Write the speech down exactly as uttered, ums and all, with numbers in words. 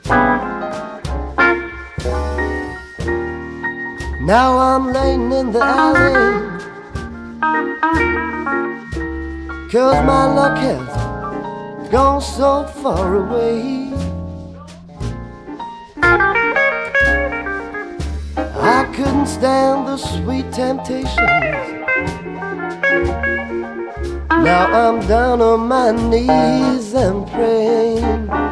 Now I'm laying in the alley, 'cause my luck has gone so far away. I couldn't stand the sweet temptations. Now I'm down on my knees and praying.